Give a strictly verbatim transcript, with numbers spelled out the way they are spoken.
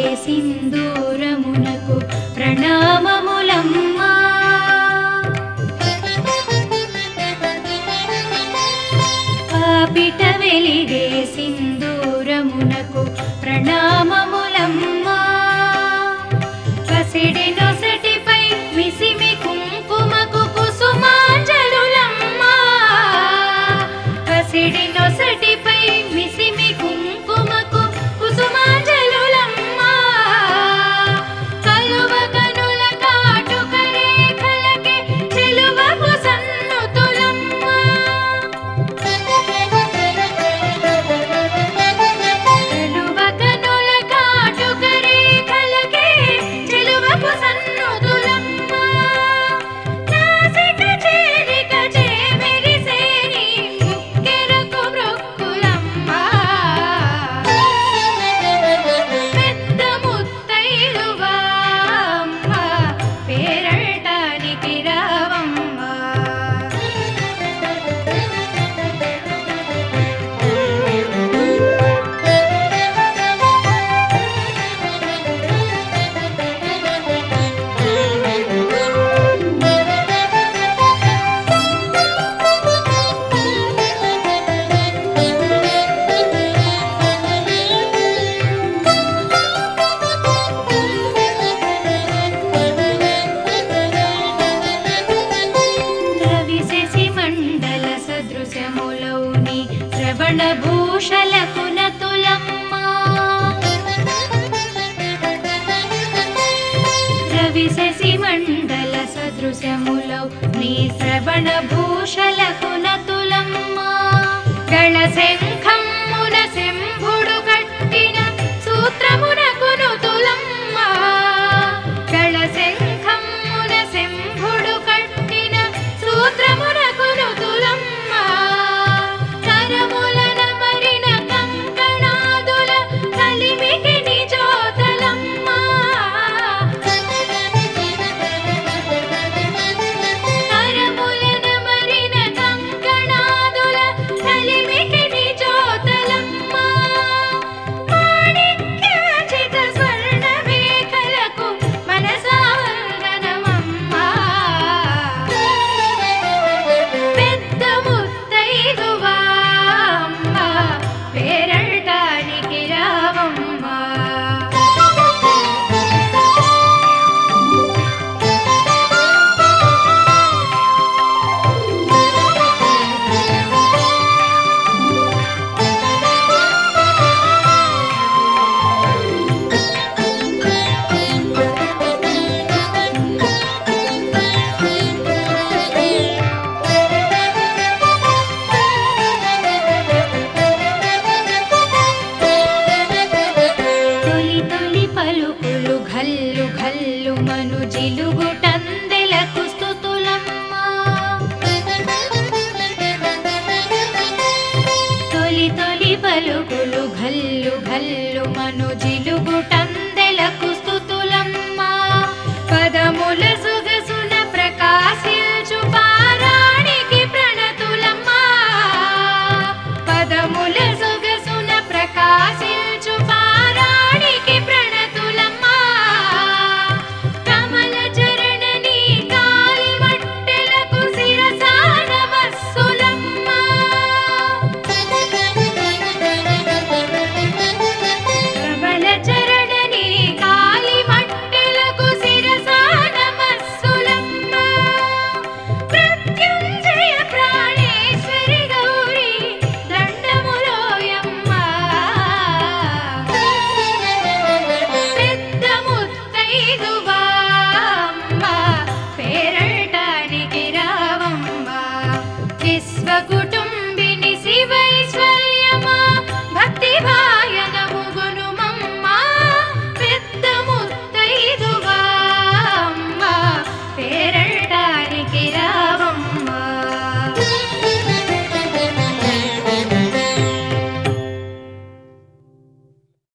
సింధూరమునకు ప్రణామములమ్మా. పాపిట వెలిగే సింధూరమునకు ప్రణామములమ్మా. పసిడి నొసటిపై మిసిమి కుంకుమకు కుసుమాంజలులమ్మా. పసిడి నొసటిపై మిసిమి కుంకుమకు కుసుమాంజలులమ్మా. కలువ కనుల కాటుక రేఖలకే చెలువకు సన్నుతులమ్మా. కలువ కనుల కాటుక రేఖలకే చెలువకు సన్నుతులమ్మా. నాసిక చేరిక చేమెరిసేని ముక్కెరకు మృక్కులమ్మా. పెద్ద ముత్తైదువా అమ్మా, పేరంటానికి రావమ్మా. రవిశశి మండల సదృశములౌని శ్రవణ భూషలకు నతులమ్మా. రవిశశి మండల సదృశములౌ నీ శ్రవణ భూషలకు నతులమ్మా. గళ శంఖమ్మున శంభుడు కట్టిన సూత్రమునకు నుతులమ్మా. గళ శంఖమ్మున శంభుడు కట్టిన సూత్రమునకు నుతులమ్మా. కరములన మరిన కంకణాదుల కలిమికి నిజోతలమ్మా. కరములన మరిన కంకణాదుల కలిమికి నిజోతలమ్మా. మాణిక్యాచిత స్వర్ణ మేఖలకు మనసాంగనమమ్మా. పెద్ద ముత్తైదువా అమ్మా, పేరంటానికి రావమ్మా. తొలి తొలి పలుకులు ఘల్లు ఘల్లు మను జిలుగుటందెలకు స్తుతులమ్మా. తొలి తొలి పలుకులు ఘల్లు ఘల్లు మను జిలుగుటందెలకు